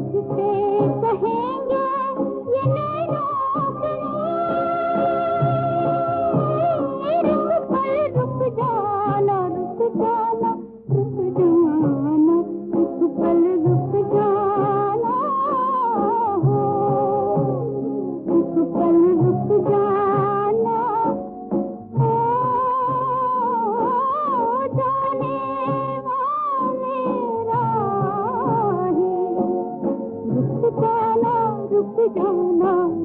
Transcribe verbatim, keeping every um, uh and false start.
तुझसे कहेंगे ये नैनों के रुक पल रुक जाना रुक जाना रुक जाना रुक पल रुक जाना हो रुक पल रुक जाना ओ जाने वाले राही रुक जाना रुक जाना